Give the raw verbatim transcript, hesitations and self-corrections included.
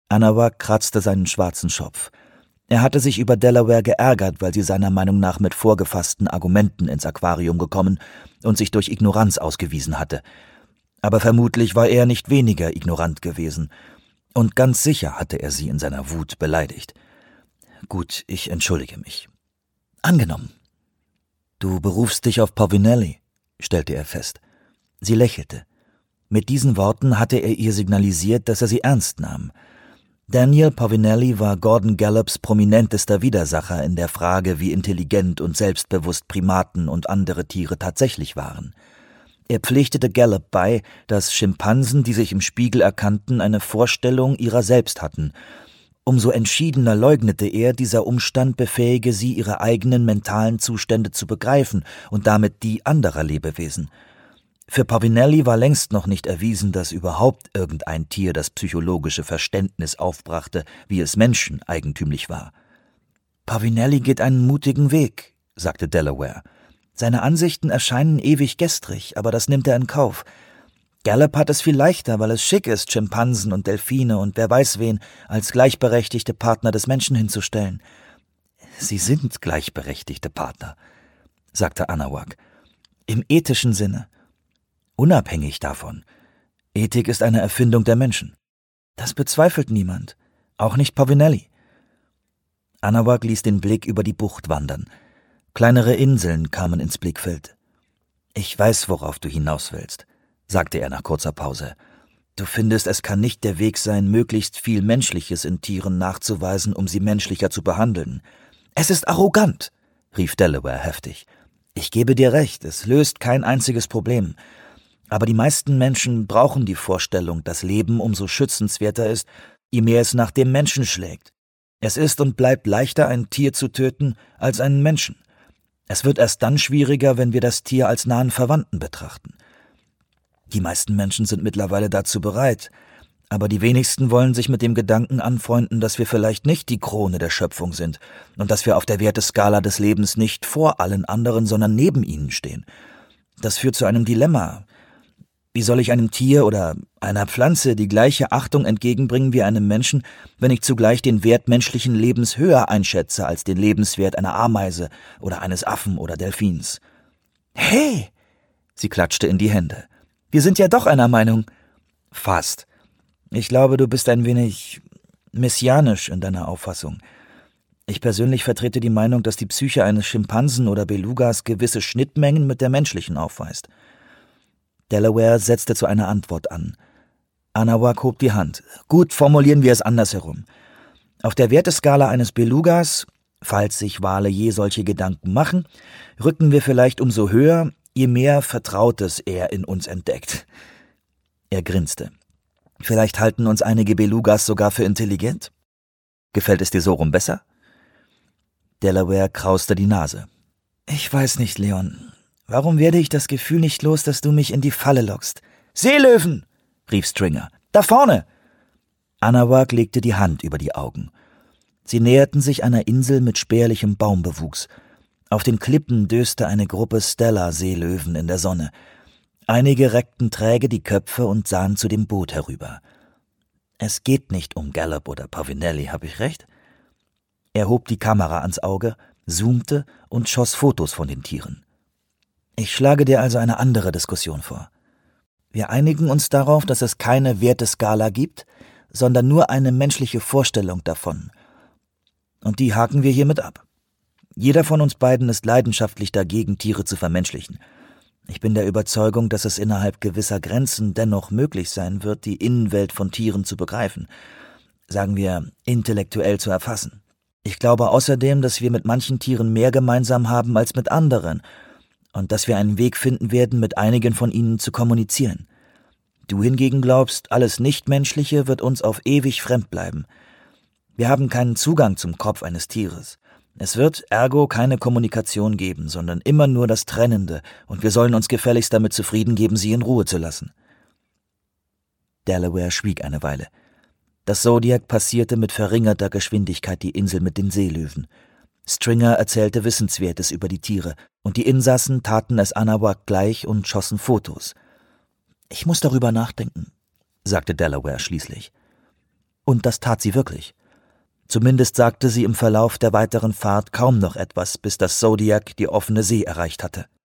Anawak kratzte seinen schwarzen Schopf. Er hatte sich über Delaware geärgert, weil sie seiner Meinung nach mit vorgefassten Argumenten ins Aquarium gekommen und sich durch Ignoranz ausgewiesen hatte. Aber vermutlich war er nicht weniger ignorant gewesen. Und ganz sicher hatte er sie in seiner Wut beleidigt. »Gut, ich entschuldige mich.« »Angenommen.« »Du berufst dich auf Povinelli«, stellte er fest. Sie lächelte. Mit diesen Worten hatte er ihr signalisiert, dass er sie ernst nahm. Daniel Povinelli war Gordon Gallups prominentester Widersacher in der Frage, wie intelligent und selbstbewusst Primaten und andere Tiere tatsächlich waren. Er pflichtete Gallup bei, dass Schimpansen, die sich im Spiegel erkannten, eine Vorstellung ihrer selbst hatten. Umso entschiedener leugnete er, dieser Umstand befähige sie, ihre eigenen mentalen Zustände zu begreifen und damit die anderer Lebewesen. Für Povinelli war längst noch nicht erwiesen, dass überhaupt irgendein Tier das psychologische Verständnis aufbrachte, wie es Menschen eigentümlich war. »Povinelli geht einen mutigen Weg«, sagte Delaware. »Seine Ansichten erscheinen ewig gestrig, aber das nimmt er in Kauf. Gallup hat es viel leichter, weil es schick ist, Schimpansen und Delfine und wer weiß wen als gleichberechtigte Partner des Menschen hinzustellen.« »Sie sind gleichberechtigte Partner«, sagte Anawak. »Im ethischen Sinne. Unabhängig davon. Ethik ist eine Erfindung der Menschen. Das bezweifelt niemand, auch nicht Povinelli.« Anawak ließ den Blick über die Bucht wandern. Kleinere Inseln kamen ins Blickfeld. »Ich weiß, worauf du hinaus willst«, sagte er nach kurzer Pause. »Du findest, es kann nicht der Weg sein, möglichst viel Menschliches in Tieren nachzuweisen, um sie menschlicher zu behandeln.« »Es ist arrogant«, rief Delaware heftig. »Ich gebe dir recht, es löst kein einziges Problem. Aber die meisten Menschen brauchen die Vorstellung, dass Leben umso schützenswerter ist, je mehr es nach dem Menschen schlägt. Es ist und bleibt leichter, ein Tier zu töten, als einen Menschen. Es wird erst dann schwieriger, wenn wir das Tier als nahen Verwandten betrachten. Die meisten Menschen sind mittlerweile dazu bereit, aber die wenigsten wollen sich mit dem Gedanken anfreunden, dass wir vielleicht nicht die Krone der Schöpfung sind und dass wir auf der Werteskala des Lebens nicht vor allen anderen, sondern neben ihnen stehen. Das führt zu einem Dilemma. Wie soll ich einem Tier oder einer Pflanze die gleiche Achtung entgegenbringen wie einem Menschen, wenn ich zugleich den Wert menschlichen Lebens höher einschätze als den Lebenswert einer Ameise oder eines Affen oder Delfins? »Hey!« Sie klatschte in die Hände. »Wir sind ja doch einer Meinung.« »Fast. Ich glaube, du bist ein wenig messianisch in deiner Auffassung. Ich persönlich vertrete die Meinung, dass die Psyche eines Schimpansen oder Belugas gewisse Schnittmengen mit der menschlichen aufweist.« Delaware setzte zu einer Antwort an. Anawak hob die Hand. »Gut, formulieren wir es andersherum. Auf der Werteskala eines Belugas, falls sich Wale je solche Gedanken machen, rücken wir vielleicht umso höher, je mehr Vertrautes er in uns entdeckt.« Er grinste. »Vielleicht halten uns einige Belugas sogar für intelligent? Gefällt es dir so rum besser?« Delaware krauste die Nase. »Ich weiß nicht, Leon. Warum werde ich das Gefühl nicht los, dass du mich in die Falle lockst?« »Seelöwen!« rief Stringer. »Da vorne!« Anawak legte die Hand über die Augen. Sie näherten sich einer Insel mit spärlichem Baumbewuchs. Auf den Klippen döste eine Gruppe Stella-Seelöwen in der Sonne. Einige reckten träge die Köpfe und sahen zu dem Boot herüber. »Es geht nicht um Gallup oder Povinelli, habe ich recht?« Er hob die Kamera ans Auge, zoomte und schoss Fotos von den Tieren. »Ich schlage dir also eine andere Diskussion vor. Wir einigen uns darauf, dass es keine Werteskala gibt, sondern nur eine menschliche Vorstellung davon. Und die haken wir hiermit ab. Jeder von uns beiden ist leidenschaftlich dagegen, Tiere zu vermenschlichen. Ich bin der Überzeugung, dass es innerhalb gewisser Grenzen dennoch möglich sein wird, die Innenwelt von Tieren zu begreifen, sagen wir, intellektuell zu erfassen. Ich glaube außerdem, dass wir mit manchen Tieren mehr gemeinsam haben als mit anderen und dass wir einen Weg finden werden, mit einigen von ihnen zu kommunizieren. Du hingegen glaubst, alles Nichtmenschliche wird uns auf ewig fremd bleiben. Wir haben keinen Zugang zum Kopf eines Tieres. Es wird ergo keine Kommunikation geben, sondern immer nur das Trennende, und wir sollen uns gefälligst damit zufrieden geben, sie in Ruhe zu lassen.« Delaware schwieg eine Weile. Das Zodiac passierte mit verringerter Geschwindigkeit die Insel mit den Seelöwen. Stringer erzählte Wissenswertes über die Tiere, und die Insassen taten es Anawak gleich und schossen Fotos. »Ich muss darüber nachdenken«, sagte Delaware schließlich. Und das tat sie wirklich. Zumindest sagte sie im Verlauf der weiteren Fahrt kaum noch etwas, bis das Zodiac die offene See erreicht hatte.